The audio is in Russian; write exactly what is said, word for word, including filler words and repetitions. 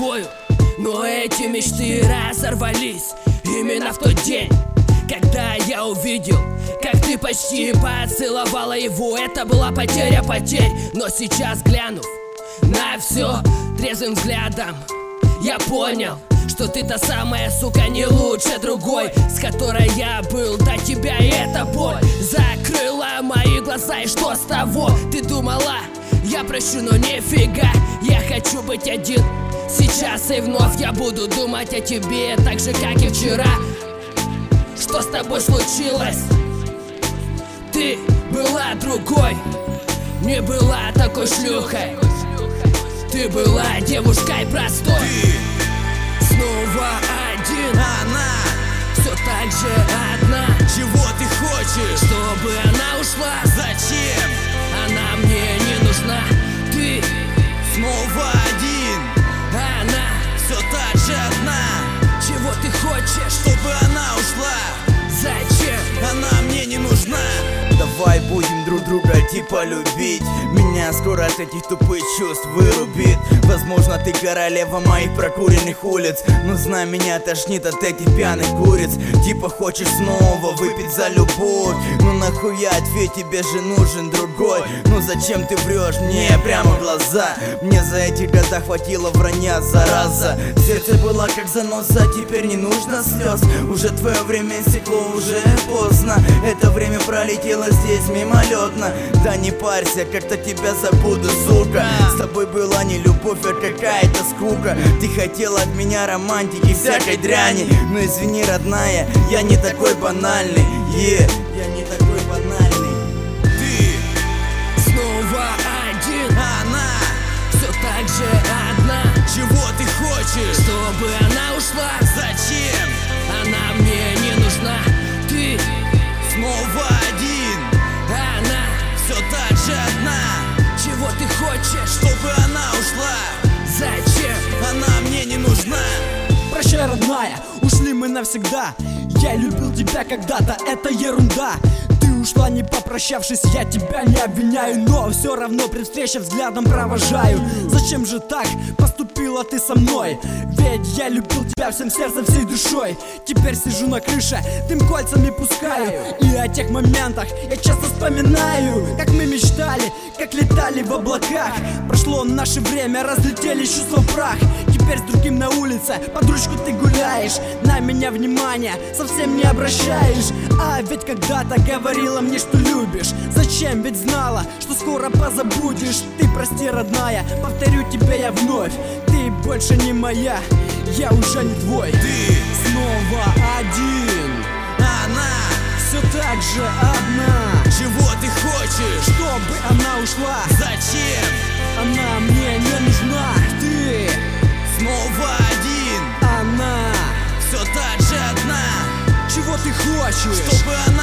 другую. Но эти мечты разорвались именно в тот день, когда я увидел, как ты почти поцеловала его. Это была потеря потерь. Но сейчас, глянув на все трезвым взглядом, я понял, что ты та самая, сука, не лучше другой, с которой я был до тебя. И эта боль закрыла мои глаза. И что с того? Ты думала, я прощу, но нифига. Я хочу быть один сейчас, и вновь я буду думать о тебе, так же, как и вчера. Что с тобой случилось? Ты была другой, не была такой шлюхой. Ты была девушкой простой. Ты снова один, она все так же одна. Чего ты хочешь? Чтобы она ушла. Зачем? Она мне не нужна. Ты снова один, она все так же одна. Чего ты хочешь? Чтобы она ушла. Зачем? Она мне не нужна. Давай будем друг друга типа любить. Меня скоро от этих тупых чувств вырубит. Возможно, ты королева моих прокуренных улиц, но знай, меня тошнит от этих пьяных куриц. Типа хочешь снова выпить за любовь. Ну нахуя, ответь, тебе же нужен другой. Ну зачем ты врешь мне прямо в глаза? Мне за эти года хватило вранья, зараза. Сердце было как заноза, теперь не нужно слез. Уже твое время стекло, уже поздно. Это время пролетело здесь мимолетно. Да не парься, как-то тебя забуду, сука. С тобой была не любовь, а какая-то скука. Ты хотела от меня романтики, всякой дряни. Но извини, родная, я не такой банальный. Yeah, я не такой банальный. Ты снова один, она все так же одна. Чего ты хочешь? Чтобы она ушла. Зачем? Она мне не нужна. Ты снова один, она все так же одна. Чего ты хочешь? Чтобы она ушла. Зачем? Она мне не нужна. Прощай, родная, ушли мы навсегда. Я любил тебя когда-то, это ерунда. Ты ушла, не попрощавшись, я тебя не обвиняю, но все равно при встрече взглядом провожаю. Зачем же так поступила ты со мной? Ведь я любил тебя всем сердцем, всей душой. Теперь сижу на крыше, дым кольцами пускаю. И о тех моментах я часто вспоминаю, как мы мечтали, как летали в облаках. Прошло наше время, разлетелись чувства в прах. Теперь с другим на улице, под ручку ты гуляешь. На меня внимания совсем не обращаешь. А ведь когда-то говорила мне, что любишь. Зачем? Ведь знала, что скоро позабудешь. Ты прости, родная, повторю тебе я вновь. Ты больше не моя, я уже не твой. Ты снова один, она все так же одна. Чего ты хочешь? Чтобы она ушла. Зачем? Она мне не нужна. Ты снова один, она все так же одна. Чего ты хочешь? Чтобы она